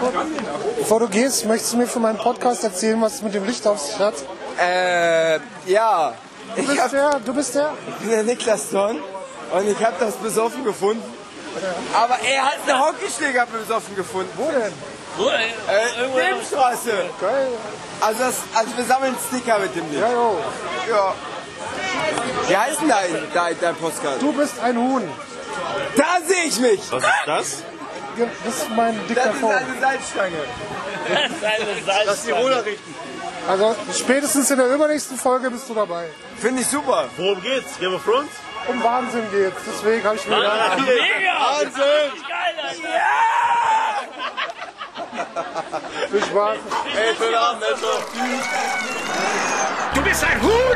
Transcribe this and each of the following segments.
Bevor du gehst, möchtest du mir von meinem Podcast erzählen, was es mit dem Licht auf sich hat? Ja. Du bist der? Ich bin der Niklas Thorn und ich habe das besoffen gefunden. Aber er hat eine Hockeyschläger besoffen gefunden. Wo denn? Nebenstraße. Geil. Also wir sammeln Sticker mit dem Licht. Ja, jo. Ja. Wie heißt denn dein Postkarte? Du bist ein Huhn. Da sehe ich mich. Was ist das? Das ist mein Das Diktaphon. ist eine Salzstange. Lass die Roller richten. Also spätestens in der übernächsten Folge bist du dabei. Finde ich super. Worum geht's? Game of Thrones? Um Wahnsinn geht's. Deswegen habe ich mir gedacht, Mega! Wahnsinn! viel Spaß. Hey, schönen Abend, Netto. Du bist ein Huhn!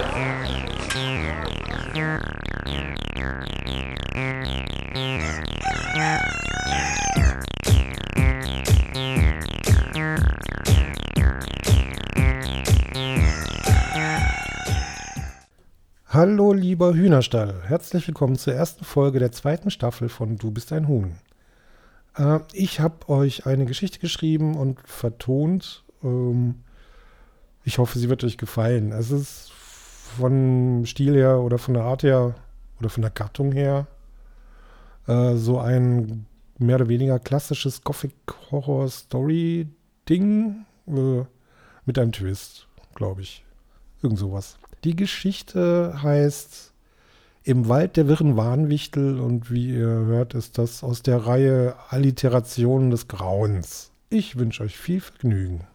Hallo lieber Hühnerstall, herzlich willkommen zur ersten Folge der zweiten Staffel von Du bist ein Huhn. Ich habe euch eine Geschichte geschrieben und vertont. Ich hoffe, sie wird euch gefallen. Es ist vom Stil her oder von der Art her oder von der Gattung her so ein mehr oder weniger klassisches Gothic-Horror-Story-Ding mit einem Twist, glaube ich. Irgend sowas. Die Geschichte heißt Im Wald der wirren Wahnwichtel und wie ihr hört, ist das aus der Reihe Alliterationen des Grauens. Ich wünsche euch viel Vergnügen.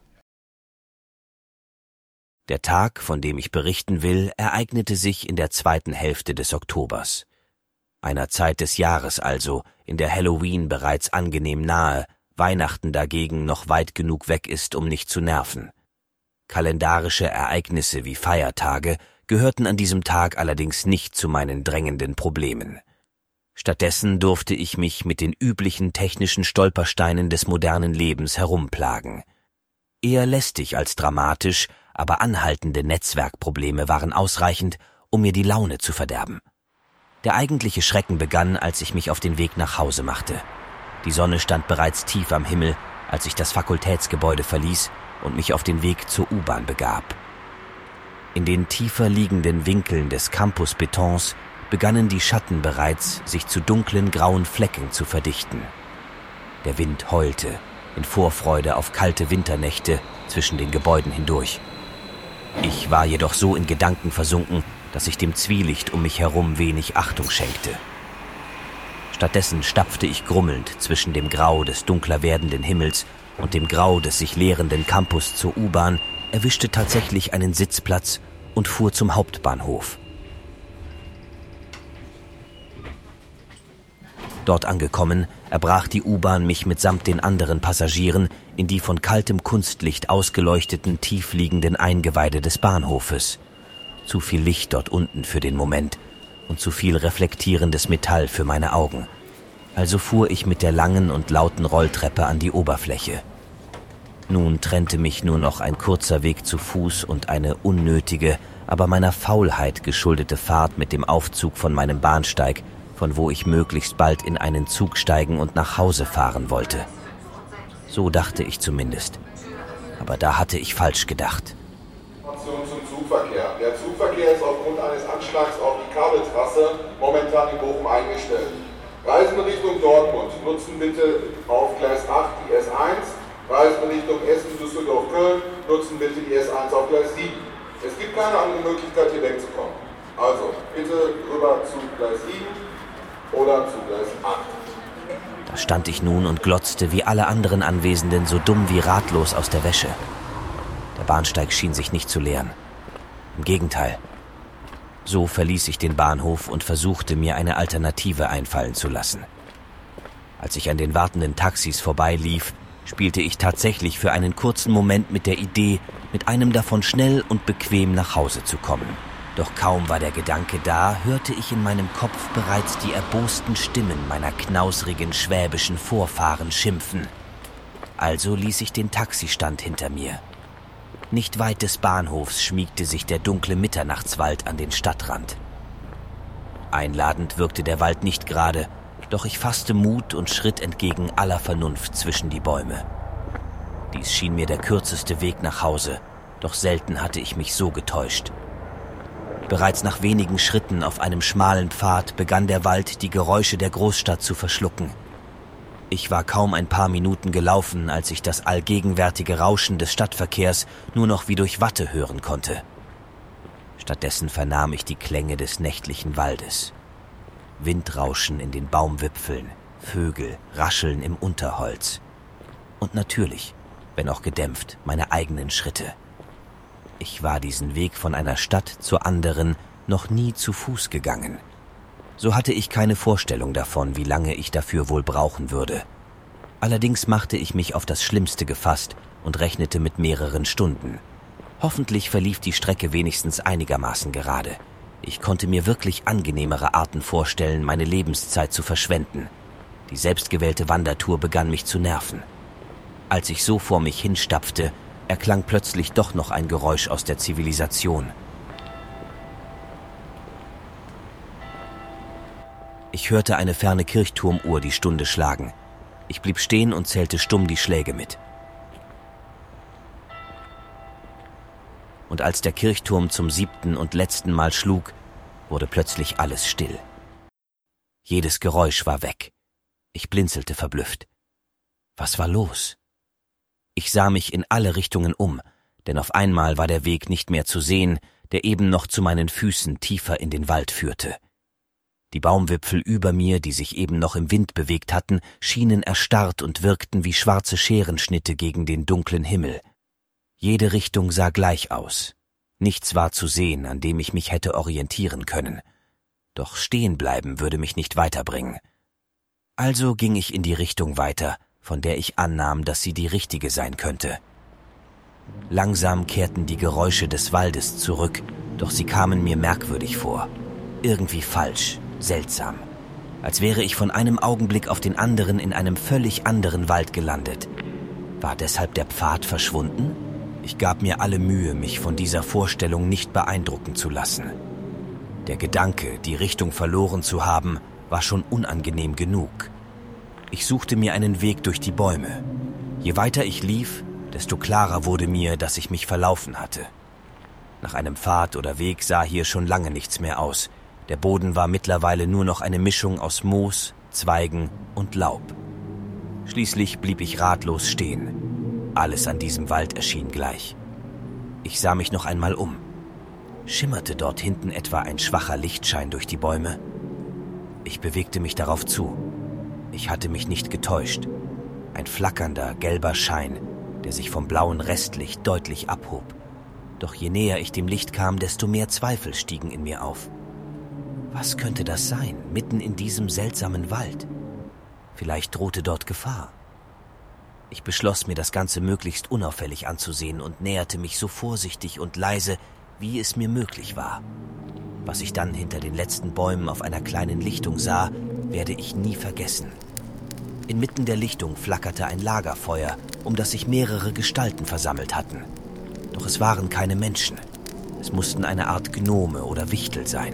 Der Tag, von dem ich berichten will, ereignete sich in der zweiten Hälfte des Oktobers. Einer Zeit des Jahres also, in der Halloween bereits angenehm nahe, Weihnachten dagegen noch weit genug weg ist, um nicht zu nerven. Kalendarische Ereignisse wie Feiertage gehörten an diesem Tag allerdings nicht zu meinen drängenden Problemen. Stattdessen durfte ich mich mit den üblichen technischen Stolpersteinen des modernen Lebens herumplagen. Eher lästig als dramatisch, aber anhaltende Netzwerkprobleme waren ausreichend, um mir die Laune zu verderben. Der eigentliche Schrecken begann, als ich mich auf den Weg nach Hause machte. Die Sonne stand bereits tief am Himmel, als ich das Fakultätsgebäude verließ und mich auf den Weg zur U-Bahn begab. In den tiefer liegenden Winkeln des Campusbetons begannen die Schatten bereits, sich zu dunklen grauen Flecken zu verdichten. Der Wind heulte, in Vorfreude auf kalte Winternächte zwischen den Gebäuden hindurch. Ich war jedoch so in Gedanken versunken, dass ich dem Zwielicht um mich herum wenig Achtung schenkte. Stattdessen stapfte ich grummelnd zwischen dem Grau des dunkler werdenden Himmels und dem Grau des sich leerenden Campus zur U-Bahn, erwischte tatsächlich einen Sitzplatz und fuhr zum Hauptbahnhof. Dort angekommen, erbrach die U-Bahn mich mitsamt den anderen Passagieren in die von kaltem Kunstlicht ausgeleuchteten, tiefliegenden Eingeweide des Bahnhofes. Zu viel Licht dort unten für den Moment und zu viel reflektierendes Metall für meine Augen. Also fuhr ich mit der langen und lauten Rolltreppe an die Oberfläche. Nun trennte mich nur noch ein kurzer Weg zu Fuß und eine unnötige, aber meiner Faulheit geschuldete Fahrt mit dem Aufzug von meinem Bahnsteig, von wo ich möglichst bald in einen Zug steigen und nach Hause fahren wollte. So dachte ich zumindest. Aber da hatte ich falsch gedacht. Zum Zugverkehr. Der Zugverkehr ist aufgrund eines Anschlags auf die Kabeltrasse momentan in Bochum eingestellt. Reisende Richtung Dortmund nutzen bitte auf Gleis 8 die S1. Reisende Richtung Essen, Düsseldorf, Köln nutzen bitte die S1 auf Gleis 7. Es gibt keine andere Möglichkeit, hier wegzukommen. Also bitte rüber zu Gleis 7 oder zu Gleis 8. Da stand ich nun und glotzte wie alle anderen Anwesenden so dumm wie ratlos aus der Wäsche. Der Bahnsteig schien sich nicht zu leeren. Im Gegenteil. So verließ ich den Bahnhof und versuchte, mir eine Alternative einfallen zu lassen. Als ich an den wartenden Taxis vorbeilief, spielte ich tatsächlich für einen kurzen Moment mit der Idee, mit einem davon schnell und bequem nach Hause zu kommen. Doch kaum war der Gedanke da, hörte ich in meinem Kopf bereits die erbosten Stimmen meiner knausrigen schwäbischen Vorfahren schimpfen. Also ließ ich den Taxistand hinter mir. Nicht weit des Bahnhofs schmiegte sich der dunkle Mitternachtswald an den Stadtrand. Einladend wirkte der Wald nicht gerade, doch ich fasste Mut und schritt entgegen aller Vernunft zwischen die Bäume. Dies schien mir der kürzeste Weg nach Hause, doch selten hatte ich mich so getäuscht. Bereits nach wenigen Schritten auf einem schmalen Pfad begann der Wald, die Geräusche der Großstadt zu verschlucken. Ich war kaum ein paar Minuten gelaufen, als ich das allgegenwärtige Rauschen des Stadtverkehrs nur noch wie durch Watte hören konnte. Stattdessen vernahm ich die Klänge des nächtlichen Waldes. Windrauschen in den Baumwipfeln, Vögel rascheln im Unterholz. Und natürlich, wenn auch gedämpft, meine eigenen Schritte. Ich war diesen Weg von einer Stadt zur anderen noch nie zu Fuß gegangen. So hatte ich keine Vorstellung davon, wie lange ich dafür wohl brauchen würde. Allerdings machte ich mich auf das Schlimmste gefasst und rechnete mit mehreren Stunden. Hoffentlich verlief die Strecke wenigstens einigermaßen gerade. Ich konnte mir wirklich angenehmere Arten vorstellen, meine Lebenszeit zu verschwenden. Die selbstgewählte Wandertour begann mich zu nerven. Als ich so vor mich hinstapfte, erklang plötzlich doch noch ein Geräusch aus der Zivilisation. Ich hörte eine ferne Kirchturmuhr die Stunde schlagen. Ich blieb stehen und zählte stumm die Schläge mit. Und als der Kirchturm zum 7. und letzten Mal schlug, wurde plötzlich alles still. Jedes Geräusch war weg. Ich blinzelte verblüfft. Was war los? Ich sah mich in alle Richtungen um, denn auf einmal war der Weg nicht mehr zu sehen, der eben noch zu meinen Füßen tiefer in den Wald führte. Die Baumwipfel über mir, die sich eben noch im Wind bewegt hatten, schienen erstarrt und wirkten wie schwarze Scherenschnitte gegen den dunklen Himmel. Jede Richtung sah gleich aus. Nichts war zu sehen, an dem ich mich hätte orientieren können. Doch stehen bleiben würde mich nicht weiterbringen. Also ging ich in die Richtung weiter, von der ich annahm, dass sie die richtige sein könnte. Langsam kehrten die Geräusche des Waldes zurück, doch sie kamen mir merkwürdig vor. Irgendwie falsch, seltsam. Als wäre ich von einem Augenblick auf den anderen in einem völlig anderen Wald gelandet. War deshalb der Pfad verschwunden? Ich gab mir alle Mühe, mich von dieser Vorstellung nicht beeindrucken zu lassen. Der Gedanke, die Richtung verloren zu haben, war schon unangenehm genug. Ich suchte mir einen Weg durch die Bäume. Je weiter ich lief, desto klarer wurde mir, dass ich mich verlaufen hatte. Nach einem Pfad oder Weg sah hier schon lange nichts mehr aus. Der Boden war mittlerweile nur noch eine Mischung aus Moos, Zweigen und Laub. Schließlich blieb ich ratlos stehen. Alles an diesem Wald erschien gleich. Ich sah mich noch einmal um. Schimmerte dort hinten etwa ein schwacher Lichtschein durch die Bäume? Ich bewegte mich darauf zu. Ich hatte mich nicht getäuscht. Ein flackernder, gelber Schein, der sich vom blauen Restlicht deutlich abhob. Doch je näher ich dem Licht kam, desto mehr Zweifel stiegen in mir auf. Was könnte das sein, mitten in diesem seltsamen Wald? Vielleicht drohte dort Gefahr. Ich beschloss, mir das Ganze möglichst unauffällig anzusehen und näherte mich so vorsichtig und leise, wie es mir möglich war. Was ich dann hinter den letzten Bäumen auf einer kleinen Lichtung sah, werde ich nie vergessen. Inmitten der Lichtung flackerte ein Lagerfeuer, um das sich mehrere Gestalten versammelt hatten. Doch es waren keine Menschen. Es mussten eine Art Gnome oder Wichtel sein.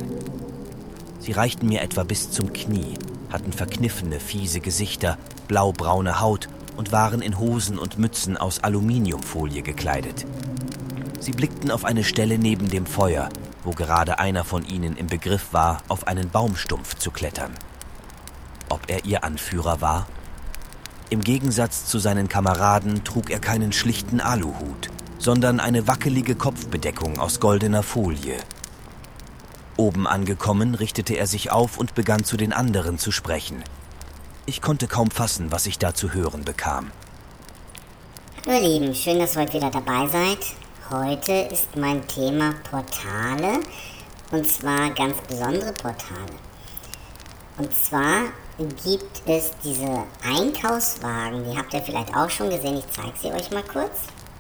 Sie reichten mir etwa bis zum Knie, hatten verkniffene, fiese Gesichter, blaubraune Haut und waren in Hosen und Mützen aus Aluminiumfolie gekleidet. Sie blickten auf eine Stelle neben dem Feuer, wo gerade einer von ihnen im Begriff war, auf einen Baumstumpf zu klettern. Ob er ihr Anführer war? Im Gegensatz zu seinen Kameraden trug er keinen schlichten Aluhut, sondern eine wackelige Kopfbedeckung aus goldener Folie. Oben angekommen, richtete er sich auf und begann zu den anderen zu sprechen. Ich konnte kaum fassen, was ich da zu hören bekam. Hallo ihr Lieben, schön, dass ihr heute wieder dabei seid. Heute ist mein Thema Portale, und zwar ganz besondere Portale. Und zwar gibt es diese Einkaufswagen, die habt ihr vielleicht auch schon gesehen, ich zeige sie euch mal kurz.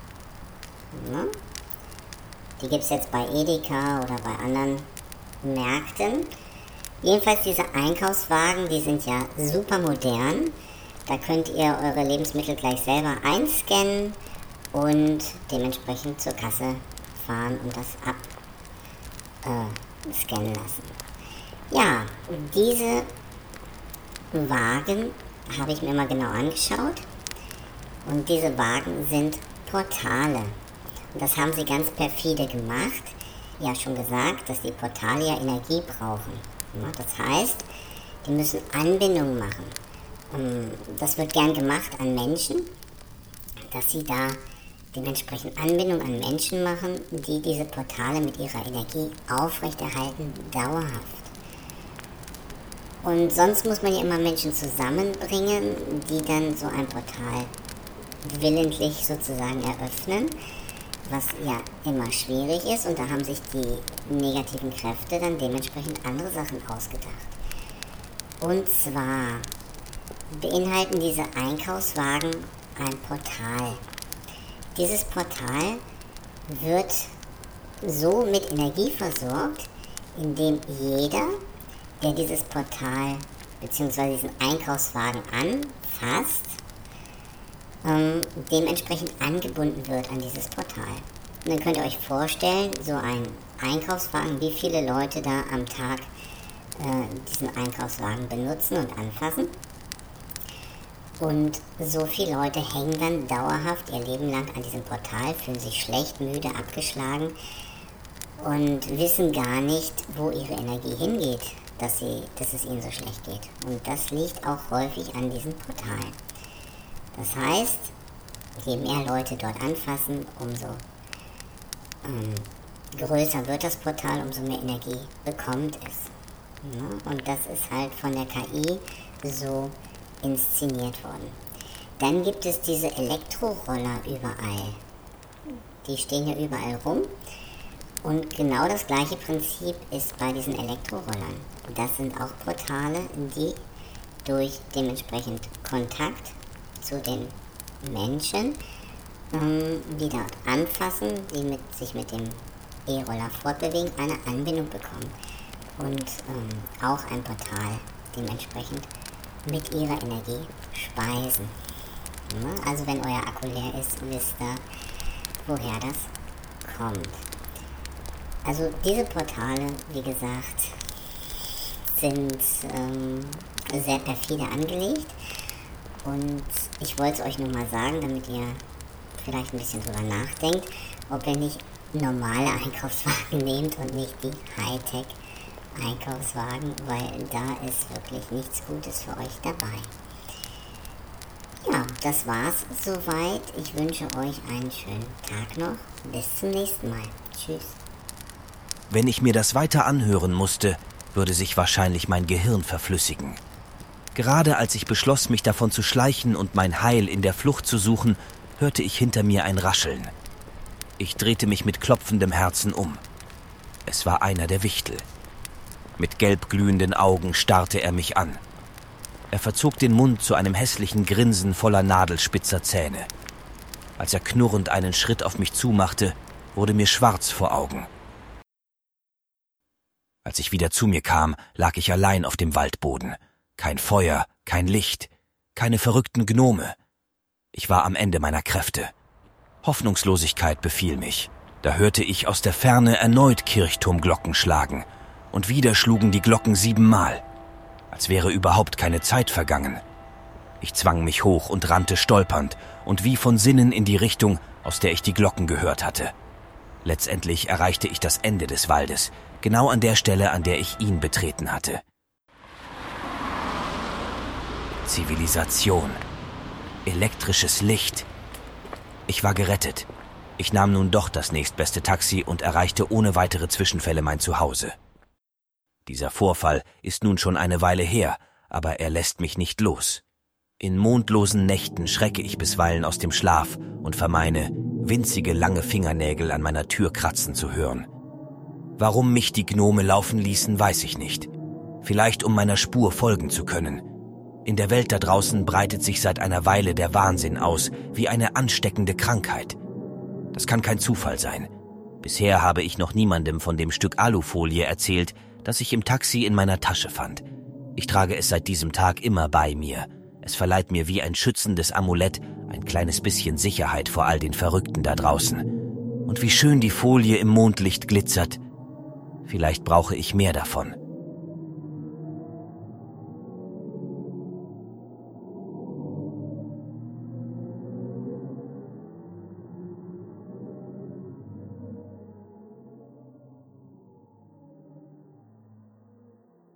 Ja. Die gibt es jetzt bei Edeka oder bei anderen Märkten. Jedenfalls diese Einkaufswagen, die sind ja super modern. Da könnt ihr eure Lebensmittel gleich selber einscannen und dementsprechend zur Kasse fahren und das abscannen lassen. Ja, diese Wagen habe ich mir mal genau angeschaut. Und diese Wagen sind Portale. Und das haben sie ganz perfide gemacht. Ja, schon gesagt, dass die Portale ja Energie brauchen. Ja, das heißt, die müssen Anbindung machen. Das wird gern gemacht an Menschen, dass sie da dementsprechend Anbindung an Menschen machen, die diese Portale mit ihrer Energie aufrechterhalten, dauerhaft. Und sonst muss man ja immer Menschen zusammenbringen, die dann so ein Portal willentlich sozusagen eröffnen, was ja immer schwierig ist, und da haben sich die negativen Kräfte dann dementsprechend andere Sachen ausgedacht. Und zwar beinhalten diese Einkaufswagen ein Portal. Dieses Portal wird so mit Energie versorgt, indem jeder, der dieses Portal bzw. diesen Einkaufswagen anfasst, dementsprechend angebunden wird an dieses Portal. Und dann könnt ihr euch vorstellen, so ein Einkaufswagen, wie viele Leute da am Tag diesen Einkaufswagen benutzen und anfassen. Und so viele Leute hängen dann dauerhaft ihr Leben lang an diesem Portal, fühlen sich schlecht, müde, abgeschlagen und wissen gar nicht, wo ihre Energie hingeht, dass es ihnen so schlecht geht. Und das liegt auch häufig an diesen Portalen. Das heißt, je mehr Leute dort anfassen, umso größer wird das Portal, umso mehr Energie bekommt es. Ja, und das ist halt von der KI so inszeniert worden. Dann gibt es diese Elektroroller überall. Die stehen ja überall rum. Und genau das gleiche Prinzip ist bei diesen Elektrorollern. Das sind auch Portale, die durch dementsprechend Kontakt zu den Menschen, die dort anfassen, die sich mit dem E-Roller fortbewegen, eine Anbindung bekommen. Und auch ein Portal dementsprechend mit ihrer Energie speisen. Ja, also wenn euer Akku leer ist, wisst ihr, woher das kommt. Also diese Portale, wie gesagt, sind sehr perfide angelegt, und ich wollte es euch nur mal sagen, damit ihr vielleicht ein bisschen drüber nachdenkt, ob ihr nicht normale Einkaufswagen nehmt und nicht die Hightech Einkaufswagen, weil da ist wirklich nichts Gutes für euch dabei. Ja, das war's soweit. Ich wünsche euch einen schönen Tag noch. Bis zum nächsten Mal. Tschüss. Wenn ich mir das weiter anhören musste, würde sich wahrscheinlich mein Gehirn verflüssigen. Gerade als ich beschloss, mich davon zu schleichen und mein Heil in der Flucht zu suchen, hörte ich hinter mir ein Rascheln. Ich drehte mich mit klopfendem Herzen um. Es war einer der Wichtel. Mit gelb glühenden Augen starrte er mich an. Er verzog den Mund zu einem hässlichen Grinsen voller nadelspitzer Zähne. Als er knurrend einen Schritt auf mich zumachte, wurde mir schwarz vor Augen. Als ich wieder zu mir kam, lag ich allein auf dem Waldboden. Kein Feuer, kein Licht, keine verrückten Gnome. Ich war am Ende meiner Kräfte. Hoffnungslosigkeit befiel mich. Da hörte ich aus der Ferne erneut Kirchturmglocken schlagen. Und wieder schlugen die Glocken 7-mal. Als wäre überhaupt keine Zeit vergangen. Ich zwang mich hoch und rannte stolpernd und wie von Sinnen in die Richtung, aus der ich die Glocken gehört hatte. Letztendlich erreichte ich das Ende des Waldes, genau an der Stelle, an der ich ihn betreten hatte. Zivilisation. Elektrisches Licht. Ich war gerettet. Ich nahm nun doch das nächstbeste Taxi und erreichte ohne weitere Zwischenfälle mein Zuhause. Dieser Vorfall ist nun schon eine Weile her, aber er lässt mich nicht los. In mondlosen Nächten schrecke ich bisweilen aus dem Schlaf und vermeine, winzige lange Fingernägel an meiner Tür kratzen zu hören. Warum mich die Gnome laufen ließen, weiß ich nicht. Vielleicht um meiner Spur folgen zu können. In der Welt da draußen breitet sich seit einer Weile der Wahnsinn aus, wie eine ansteckende Krankheit. Das kann kein Zufall sein. Bisher habe ich noch niemandem von dem Stück Alufolie erzählt, das ich im Taxi in meiner Tasche fand. Ich trage es seit diesem Tag immer bei mir. Es verleiht mir wie ein schützendes Amulett ein kleines bisschen Sicherheit vor all den Verrückten da draußen. Und wie schön die Folie im Mondlicht glitzert. Vielleicht brauche ich mehr davon.